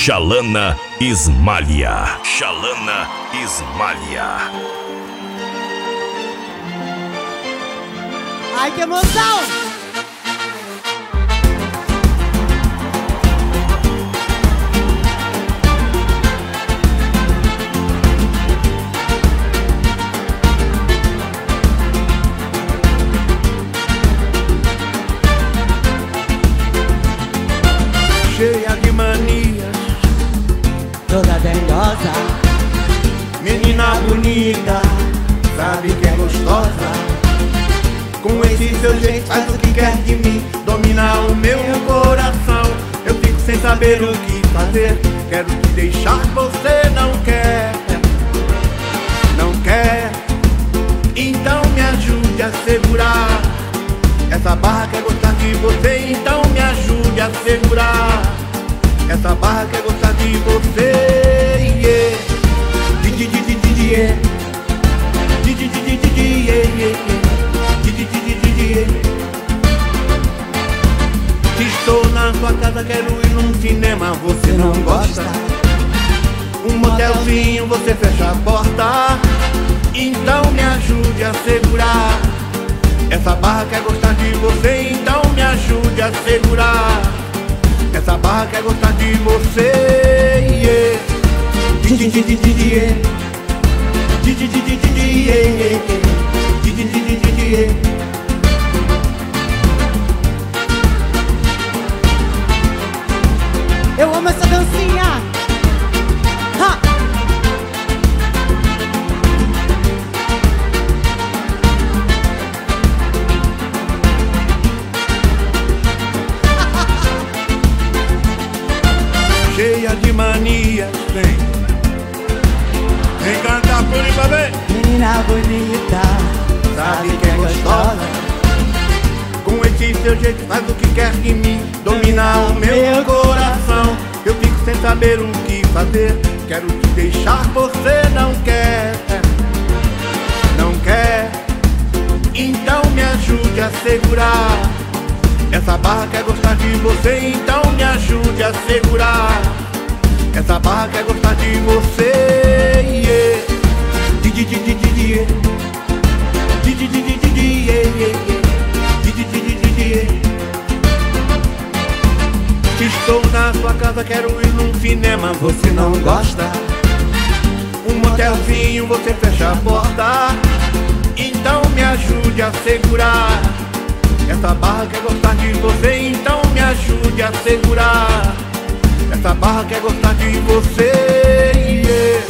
Xalana Ismália. Xalana Ismália. Ai, que emoção! Cheia de manias, Toda dengosa, menina bonita, sabe que é gostosa. Com esse seu jeito faz o que quer de mim, domina o meu coração. Eu fico sem saber o que fazer, quero te deixar, você não quer. Não quer, então me ajude a segurar. Essa barra quer gostar de você, então me ajude a segurar. Essa barra quer gostar de você, yeah. Estou na sua casa, quero ir num cinema, você não gosta. Um motelzinho, você fecha a porta, então me ajude a segurar. Essa barra quer gostar de você, então me ajude a segurar. Essa barra quer gostar de você, yeah. eu amo essa dancinha! Ha! Cheia de manias, vem cantar por mim pra ver. Menina bonita, Sabe que é gostosa, com esse seu jeito faz o que quer de mim, domina o meu coração. Eu fico sem saber o que fazer, quero te deixar, você não quer. Não quer, então me ajude a segurar. Essa barra quer gostar de você, então me ajude a segurar. Essa barra quer gostar de você, yeah. Estou na sua casa, quero ir num cinema, você não gosta. Um motelzinho, você fecha a porta, então me ajude a segurar. Essa barra quer gostar de você, então me ajude a segurar. Essa barra quer gostar de você, yeah.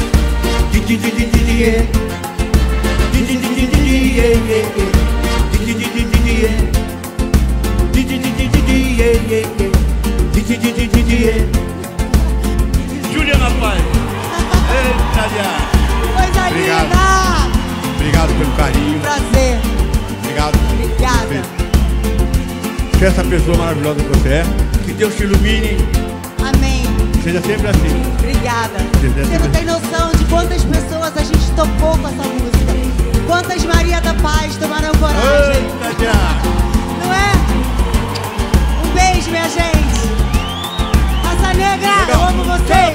Juliana Paz. Eita, coisa Obrigado. linda! Obrigado pelo carinho. Prazer, Obrigado. obrigada. Que essa pessoa maravilhosa que você é, que Deus te ilumine, Amém. seja sempre assim. Obrigada. Você não tem noção de quantas pessoas a gente tocou com essa música. Quantas Maria da Paz tomaram coragem. Eita, Não é? Um beijo, minha gente. Raça Negra, eu amo vocês.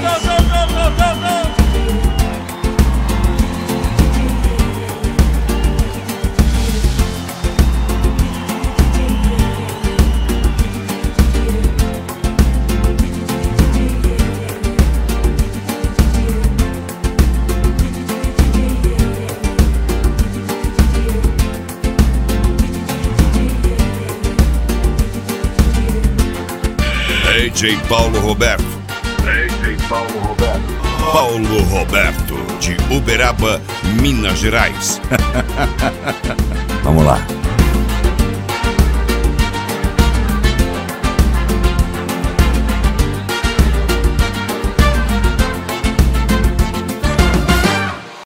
DJ Paulo Roberto. DJ Paulo Roberto. Paulo Roberto, de Uberaba, Minas Gerais.